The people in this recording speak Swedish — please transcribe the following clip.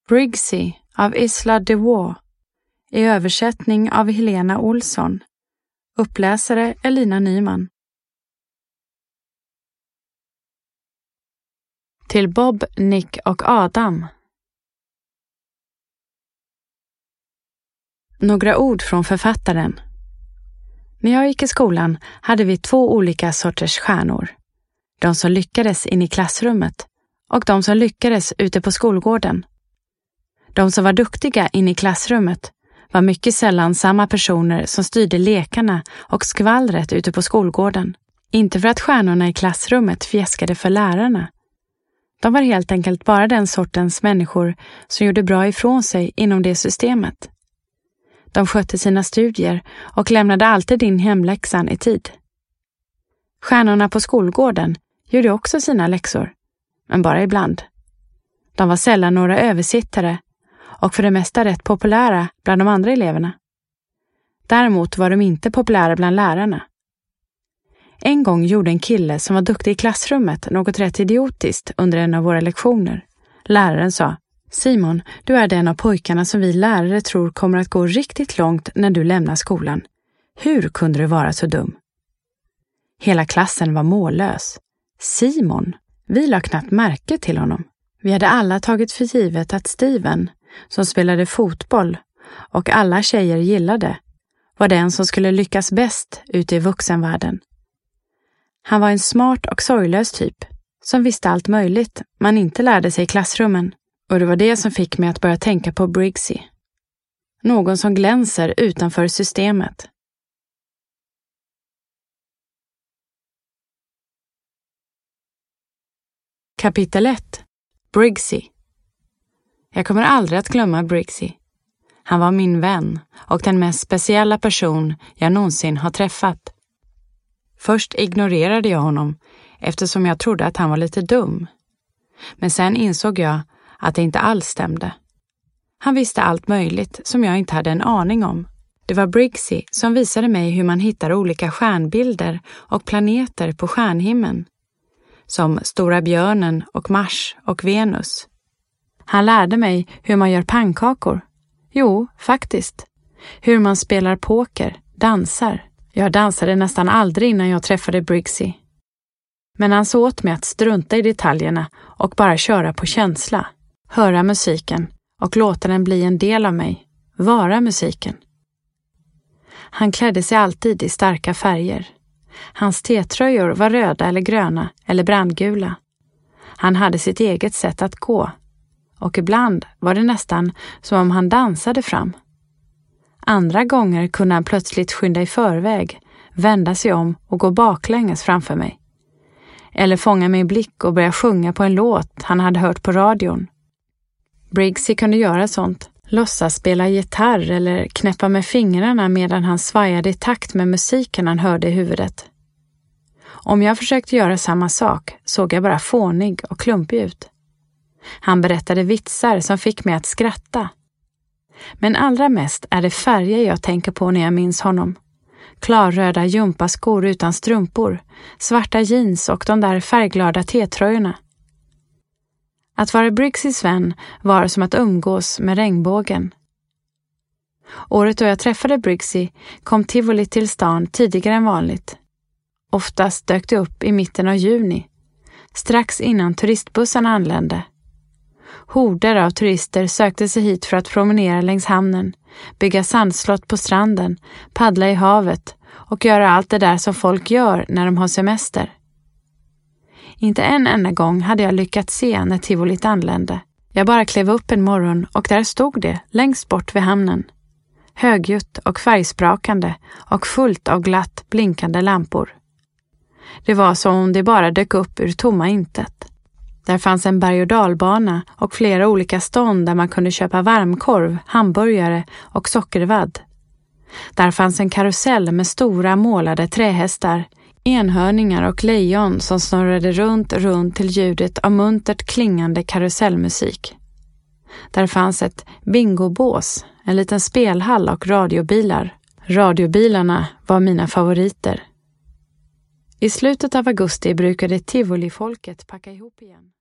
Briggsy av Isla de Vaux i översättning av Helena Olsson. Uppläsare Elina Nyman. Till Bob, Nick och Adam. Några ord från författaren. När jag gick i skolan hade vi 2 olika sorters stjärnor. De som lyckades in i klassrummet och de som lyckades ute på skolgården. De som var duktiga in i klassrummet var mycket sällan samma personer som styrde lekarna och skvallret ute på skolgården. Inte för att stjärnorna i klassrummet fjäskade för lärarna. De var helt enkelt bara den sortens människor som gjorde bra ifrån sig inom det systemet. De skötte sina studier och lämnade alltid in hemläxan i tid. Stjärnorna på skolgården gjorde också sina läxor, men bara ibland. De var sällan några översittare och för det mesta rätt populära bland de andra eleverna. Däremot var de inte populära bland lärarna. En gång gjorde en kille som var duktig i klassrummet något rätt idiotiskt under en av våra lektioner. Läraren sa: Simon, du är den av pojkarna som vi lärare tror kommer att gå riktigt långt när du lämnar skolan. Hur kunde du vara så dum? Hela klassen var mållös. Simon, vi la knappt märke till honom. Vi hade alla tagit för givet att Steven, som spelade fotboll och alla tjejer gillade, var den som skulle lyckas bäst ute i vuxenvärlden. Han var en smart och sorglös typ som visste allt möjligt man inte lärde sig i klassrummen. Och det var det som fick mig att börja tänka på Briggsy. Någon som glänser utanför systemet. Kapitel 1. Briggsy. Jag kommer aldrig att glömma Briggsy. Han var min vän och den mest speciella person jag någonsin har träffat. Först ignorerade jag honom eftersom jag trodde att han var lite dum. Men sen insåg jag att det inte alls stämde. Han visste allt möjligt som jag inte hade en aning om. Det var Briggsy som visade mig hur man hittar olika stjärnbilder och planeter på stjärnhimlen. Som Stora björnen och Mars och Venus. Han lärde mig hur man gör pannkakor. Jo, faktiskt. Hur man spelar poker, dansar. Jag dansade nästan aldrig innan jag träffade Briggsy. Men han sa åt mig att strunta i detaljerna och bara köra på känsla. Höra musiken och låta den bli en del av mig. Vara musiken. Han klädde sig alltid i starka färger. Hans T-tröjor var röda eller gröna eller brandgula. Han hade sitt eget sätt att gå. Och ibland var det nästan som om han dansade fram. Andra gånger kunde han plötsligt skynda i förväg, vända sig om och gå baklänges framför mig. Eller fånga mig i blick och börja sjunga på en låt han hade hört på radion. Briggsy kunde göra sånt, låtsas spela gitarr eller knäppa med fingrarna medan han svajade i takt med musiken han hörde i huvudet. Om jag försökte göra samma sak såg jag bara fånig och klumpig ut. Han berättade vitsar som fick mig att skratta. Men allra mest är det färger jag tänker på när jag minns honom. Klarröda jumpaskor utan strumpor, svarta jeans och de där färgglada T-tröjorna. Att vara Briggsys vän var som att umgås med regnbågen. Året då jag träffade Briggsy kom Tivoli till stan tidigare än vanligt. Oftast dök det upp i mitten av juni, strax innan turistbussarna anlände. Horder av turister sökte sig hit för att promenera längs hamnen, bygga sandslott på stranden, paddla i havet och göra allt det där som folk gör när de har semester. Inte en enda gång hade jag lyckats se när Tivolit anlände. Jag bara klev upp en morgon och där stod det längst bort vid hamnen. Högljutt och färgsprakande och fullt av glatt blinkande lampor. Det var som om det bara dök upp ur tomma intet. Där fanns en berg- och dalbana och flera olika stånd där man kunde köpa varmkorv, hamburgare och sockervadd. Där fanns en karusell med stora målade trähästar, enhörningar och lejon som snurrade runt till ljudet av muntert klingande karusellmusik. Där fanns ett bingobås, en liten spelhall och radiobilar. Radiobilarna var mina favoriter. I slutet av augusti brukade Tivoli-folket packa ihop igen.